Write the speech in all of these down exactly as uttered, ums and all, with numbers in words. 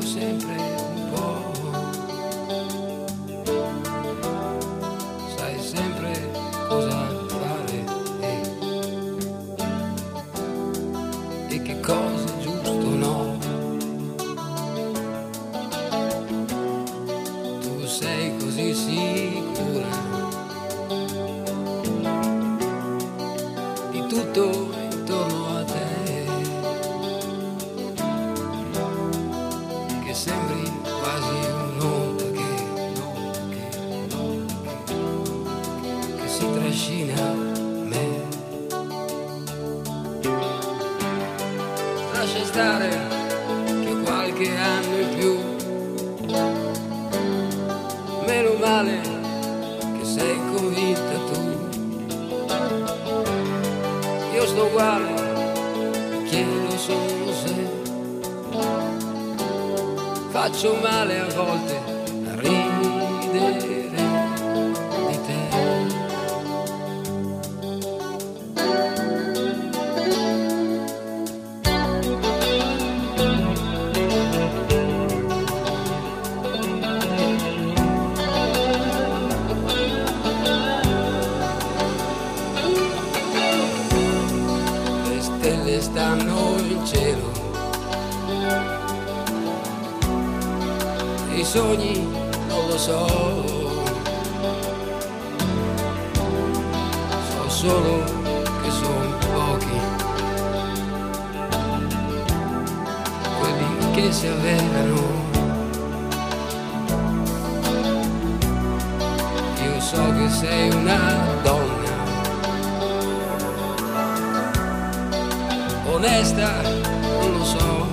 sempre un po', sai sempre cosa fare e, e che cosa è giusto o no. Tu sei così sicura di tutto intorno a te, che sembri quasi un'onda che, che, che, che si trascina me. Lascia stare che qualche anno in più, meno male che sei convinta tu. Io sto uguale, chiedo solo se faccio male a volte a ridere di te. Le stelle stanno in cielo, i sogni non lo so, so solo che sono pochi quelli che si avverano. Io so che sei una donna onesta, non lo so,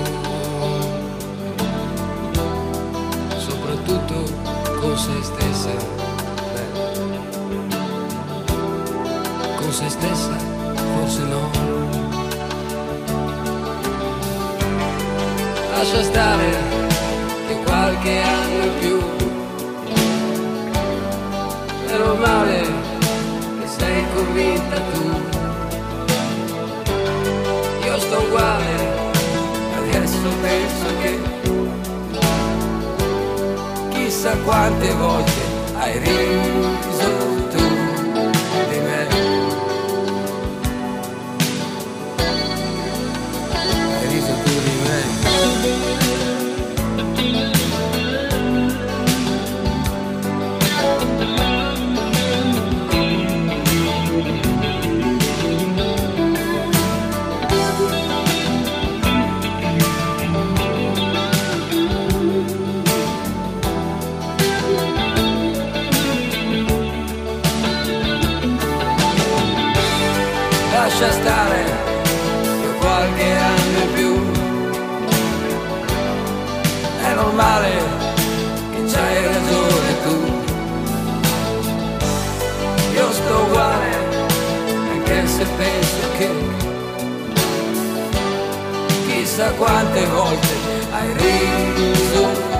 soprattutto con se stessa, beh, con se stessa forse no. Lascia stare che qualche anno in più, meno male che sei convinta tu. Io sto uguale, adesso penso che chissà quante volte hai riso tu di me, hai riso tu di me. Lascia stare per qualche anno in più, è normale che c'hai ragione tu. Io sto uguale, anche se penso che chissà quante volte hai riso